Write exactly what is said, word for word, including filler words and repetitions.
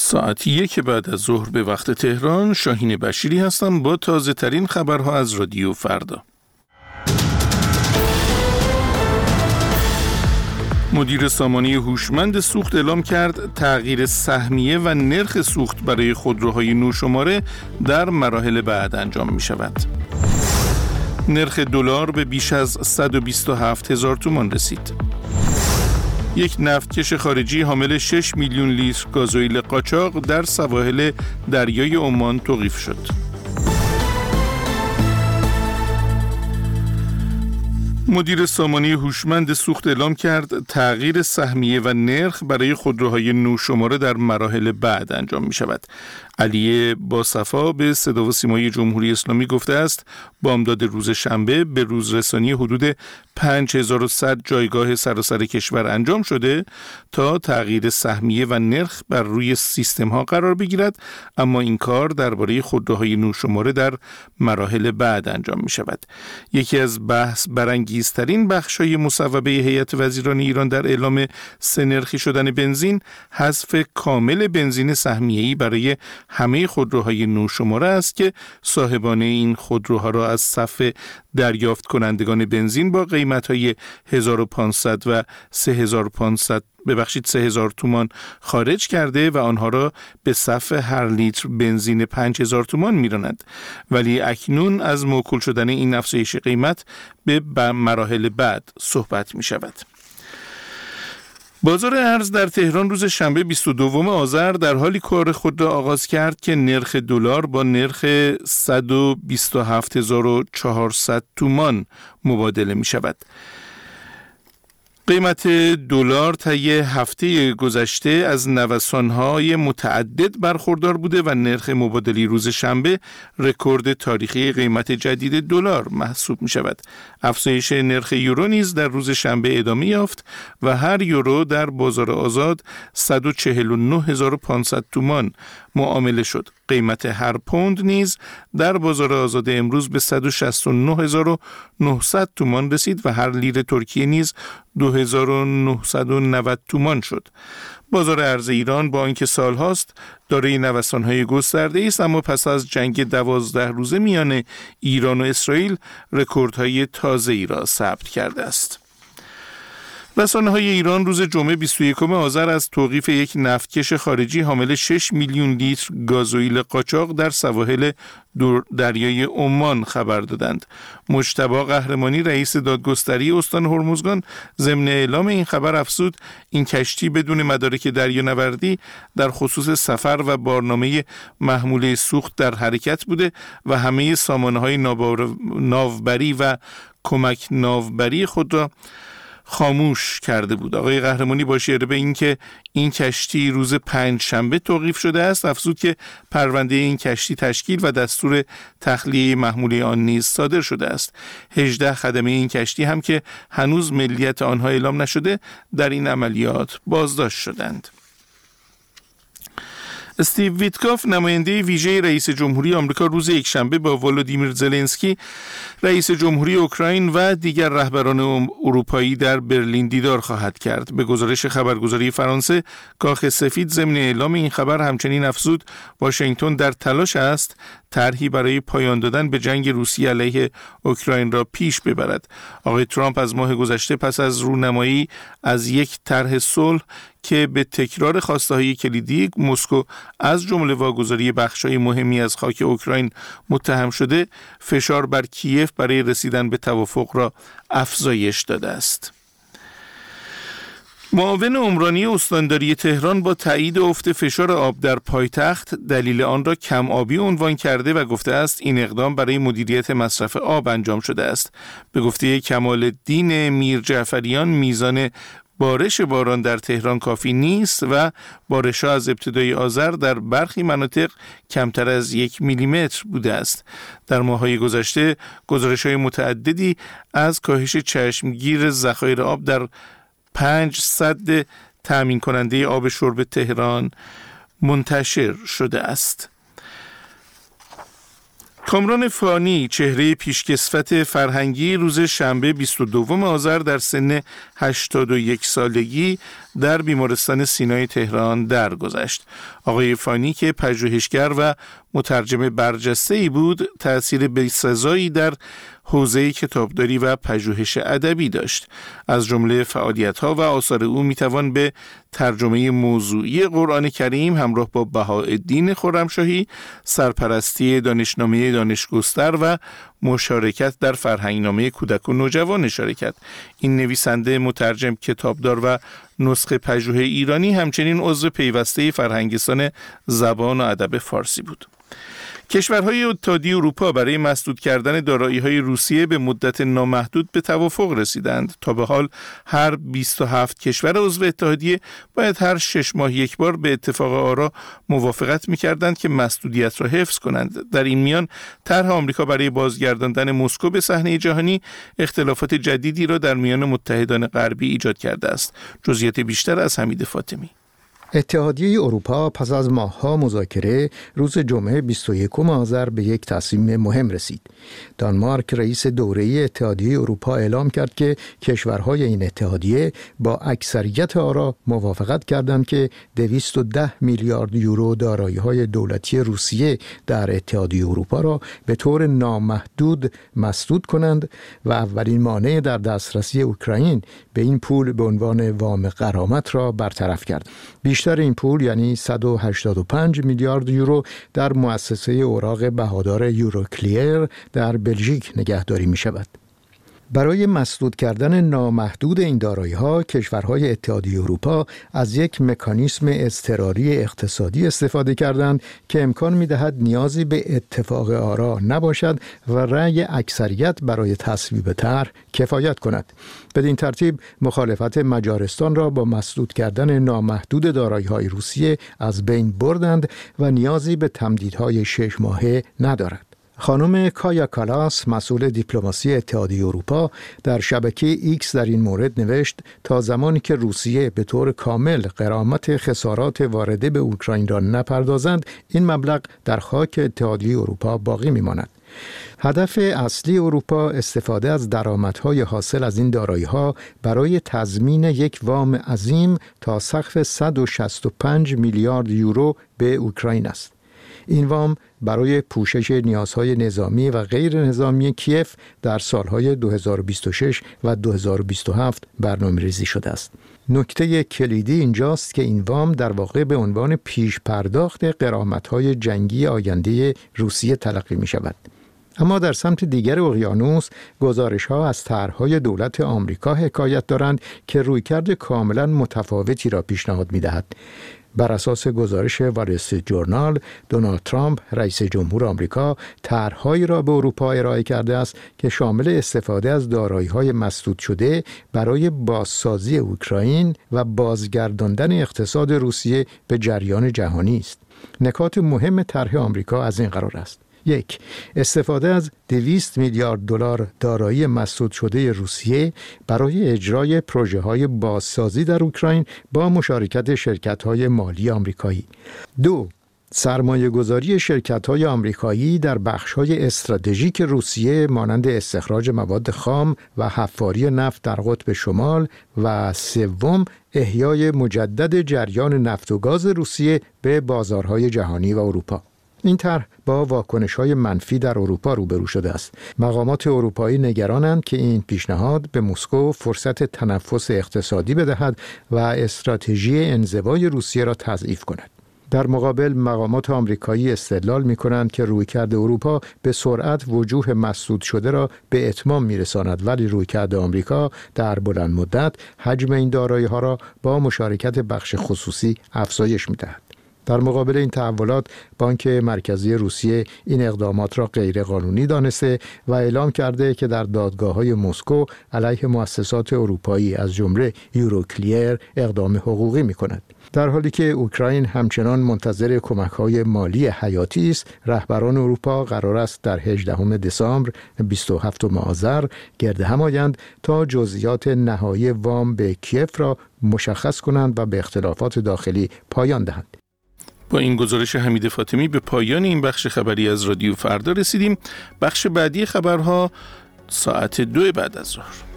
ساعت یک بعد از ظهر به وقت تهران، شاهین بشیری هستم با تازه ترین خبرها از رادیو فردا. مدیر سامانه هوشمند سوخت اعلام کرد تغییر سهمیه و نرخ سوخت برای خودروهای نوشماره در مراحل بعد انجام می شود. نرخ دلار به بیش از صد و بیست و هفت هزار تومان رسید. یک نفتکش خارجی حامل شش میلیون لیتر گازوئیل قاچاق در سواحل دریای عمان توقیف شد. مدیر سامانه هوشمند سوخت اعلام کرد تغییر سهمیه و نرخ برای خودروهای نوشماره در مراحل بعد انجام می شود. علی باصفا به صدا و سیمای جمهوری اسلامی گفته است بامداد روز شنبه به روزرسانی حدود پنج هزار و صد جایگاه سراسر کشور انجام شده تا تغییر سهمیه و نرخ بر روی سیستم ها قرار بگیرد، اما این کار درباره خودروهای نوشماره در مراحل بعد انجام می شود. یکی از بحث برانگیزترین بخش‌های مصوبه هیئت وزیران ایران در اعلام سه‌نرخی شدن بنزین حذف کامل بنزین سهمیه‌ای برای همه خودروهای نوشماره است که صاحبان این خودروها را از صف دریافت کنندگان بنزین با قیمت‌های هزار و پانصد و سه هزار و پانصد ببخشید سه هزار تومان خارج کرده و آنها را به صف هر لیتر بنزین پنج هزار تومان می‌راند. ولی اکنون از موکول شدن این افزایش قیمت به مراحل بعد صحبت می‌شود. بازار ارز در تهران روز شنبه بیست و دوم آذر در حالی کار خود را آغاز کرد که نرخ دلار با نرخ صد و بیست و هفت هزار و چهارصد تومان مبادله می شود. قیمت دلار طی هفته گذشته از نوسان‌های متعدد برخوردار بوده و نرخ مبادله روز شنبه رکورد تاریخی قیمت جدید دلار محسوب می‌شود. افزایش نرخ یورو نیز در روز شنبه ادامه یافت و هر یورو در بازار آزاد صد و چهل و نه هزار و پانصد تومان معامله شد. قیمت هر پوند نیز در بازار آزاد امروز به صد و شصت و نه هزار و نهصد تومان رسید و هر لیر ترکیه نیز دو هزار و نهصد و نود تومان شد. بازار ارز ایران با آنکه سالهاست دارای نوسان‌های گسترده‌ای است، اما پس از جنگ دوازده روزه میان ایران و اسرائیل رکوردهای تازه‌ای را ثبت کرده است. رسانه‌های ایران روز جمعه بیست و یکم آذر از توقیف یک نفتکش خارجی حامل شش میلیون لیتر گازوئیل قاچاق در سواحل دریای عمان خبر دادند. مجتبی قهرمانی رئیس دادگستری استان هرمزگان ضمن اعلام این خبر افزود این کشتی بدون مدارک دریانوردی در خصوص سفر و بارنامه محموله سوخت در حرکت بوده و همه سامانه‌های ناوبری و کمک ناوبری خود را خاموش کرده بود. آقای قهرمانی با اشاره به اینکه این کشتی روز پنج شنبه توقیف شده است افزود که پرونده این کشتی تشکیل و دستور تخلیه محموله آن نیز صادر شده است. هجده خدمه این کشتی هم که هنوز ملیت آنها اعلام نشده در این عملیات بازداشت شدند. استیو ویتکاف نماینده ویژه رئیس جمهوری آمریکا روز یکشنبه با ولودیمیر زلنسکی رئیس جمهوری اوکراین و دیگر رهبران اروپایی در برلین دیدار خواهد کرد. به گزارش خبرگزاری فرانسه، کاخ سفید ضمن اعلام این خبر همچنین افزود واشنگتن در تلاش است طرحی برای پایان دادن به جنگ روسیه علیه اوکراین را پیش ببرد. آقای ترامپ از ماه گذشته پس از رونمایی از یک طرح صلح که به تکرار خواسته‌های کلیدی مسکو از جمله واگذاری بخش‌های مهمی از خاک اوکراین متهم شده، فشار بر کیف برای رسیدن به توافق را افزایش داده است. معاون عمرانی استانداری تهران با تایید افت فشار آب در پایتخت دلیل آن را کم آبی عنوان کرده و گفته است این اقدام برای مدیریت مصرف آب انجام شده است. به گفته کمال الدین میر جعفریان میزان بارش باران در تهران کافی نیست و بارش‌ها از ابتدای آذر در برخی مناطق کمتر از یک میلیمتر بوده است. در ماه‌های گذشته گزارش‌های متعددی از کاهش چشمگیر ذخایر آب در پنج سد تأمین کننده آب شرب تهران منتشر شده است. کامران فانی، چهره پیشکسوت فرهنگی، روز شنبه بیست و دوم آذر در سن هشتاد و یک سالگی در بیمارستان سینای تهران درگذشت. آقای فانی که پژوهشگر و مترجم برجسته‌ای بود، تأثیر بی‌سزایی در حوزه کتابداری و پژوهش ادبی داشت. از جمله فعالیت‌ها و آثار او میتوان به ترجمه موضوعی قرآن کریم همراه با بهاءالدین خرمشاهی، سرپرستی دانشنامه دانشگستر و مشارکت در فرهنگنامه کودک و نوجوان اشاره کرد. این نویسنده، مترجم، کتابدار و نسخه پژوه ایرانی همچنین عضو پیوسته فرهنگستان زبان و ادب فارسی بود. کشورهای اتحادیه اروپا برای مسدود کردن دارایی‌های روسیه به مدت نامحدود به توافق رسیدند. تا به حال هر بیست و هفت کشور عضو اتحادیه باید هر شش ماه یک بار به اتفاق آرا موافقت می‌کردند که مسدودیت را حفظ کنند. در این میان طرح آمریکا برای بازگرداندن مسکو به صحنه جهانی اختلافات جدیدی را در میان متحدان غربی ایجاد کرده است. جزئیات بیشتر از حمید فاطمی. اتحادیه اروپا پس از ماه‌ها مذاکره روز جمعه بیست و یکم آذر به یک تصمیم مهم رسید. دانمارک رئیس دوره‌ای اتحادیه اروپا اعلام کرد که کشورهای این اتحادیه با اکثریت آرا موافقت کردند که دویست و ده میلیارد یورو دارایی‌های دولتی روسیه در اتحادیه اروپا را به طور نامحدود مسدود کنند و اولین مانع در دسترسی اوکراین به این پول به عنوان وام غرامت را برطرف کرد. بیشتر این پول یعنی صد و هشتاد و پنج میلیارد یورو در مؤسسه اوراق بهادار یوروکلیر در بلژیک نگهداری می شود. برای مسدود کردن نامحدود این دارایی‌ها، کشورهای اتحادیه اروپا از یک مکانیزم اضطراری اقتصادی استفاده کردند که امکان می‌دهد نیازی به اتفاق آرا نباشد و رأی اکثریت برای تصویب طرح کفایت کند. بدین ترتیب مخالفت مجارستان را با مسدود کردن نامحدود دارایی‌های روسیه از بین بردند و نیازی به تمدیدهای شش ماهه ندارد. خانم کایا کالاس، مسئول دیپلماسی اتحادیه اروپا، در شبکه ایکس در این مورد نوشت تا زمانی که روسیه به طور کامل غرامت خسارات وارده به اوکراین را نپردازند، این مبلغ در خاک اتحادیه اروپا باقی میماند. هدف اصلی اروپا استفاده از درآمدهای حاصل از این دارایی‌ها برای تضمین یک وام عظیم تا سقف صد و شصت و پنج میلیارد یورو به اوکراین است. این وام برای پوشش نیازهای نظامی و غیر نظامی کیف در سالهای دو هزار و بیست و شش و دو هزار و بیست و هفت برنامه‌ریزی شده است. نکته کلیدی اینجاست که این وام در واقع به عنوان پیش پرداخت غرامت‌های جنگی آینده روسیه تلقی می شود. اما در سمت دیگر اقیانوس، گزارش‌ها از طرح‌های دولت آمریکا حکایت دارند که رویکرد کاملاً متفاوتی را پیشنهاد می‌دهد. بر اساس گزارش وال استریت جورنال، دونالد ترامپ رئیس جمهور آمریکا طرح‌هایی را به اروپا ارائه کرده است که شامل استفاده از دارایی‌های مسدود شده برای بازسازی اوکراین و بازگرداندن اقتصاد روسیه به جریان جهانی است. نکات مهم طرح آمریکا از این قرار است: یک، استفاده از دویست میلیارد دلار دارایی مسدود شده روسیه برای اجرای پروژه‌های بازسازی در اوکراین با مشارکت شرکت‌های مالی آمریکایی. دو، سرمایه گذاری شرکت‌های آمریکایی در بخش‌های استراتژیک روسیه مانند استخراج مواد خام و حفاری نفت در قطب شمال. و سوم، احیای مجدد جریان نفت و گاز روسیه به بازارهای جهانی و اروپا. این طرح با واکنش‌های منفی در اروپا روبرو شده است. مقامات اروپایی نگرانند که این پیشنهاد به مسکو فرصت تنفس اقتصادی بدهد و استراتژی انزوای روسیه را تضعیف کند. در مقابل مقامات آمریکایی استدلال می‌کنند که رویکرد اروپا به سرعت وجوه مسدود شده را به اتمام می‌رساند، ولی رویکرد آمریکا در بلند مدت حجم این دارایی‌ها را با مشارکت بخش خصوصی افزایش می‌دهد. در مقابل این تحولات، بانک مرکزی روسیه این اقدامات را غیرقانونی دانسته و اعلام کرده که در دادگاه‌های مسکو علیه مؤسسات اروپایی از جمله یوروکلیر اقدام حقوقی می‌کند. در حالی که اوکراین همچنان منتظر کمک‌های مالی حیاتی است، رهبران اروپا قرار است در هجدهم دسامبر بیست و هفتم آذر گرد هم آیند تا جزئیات نهایی وام به کیف را مشخص کنند و به اختلافات داخلی پایان دهند. با این گزارش حمید فاطمی به پایان این بخش خبری از رادیو فردا رسیدیم. بخش بعدی خبرها ساعت دو بعد از ظهر.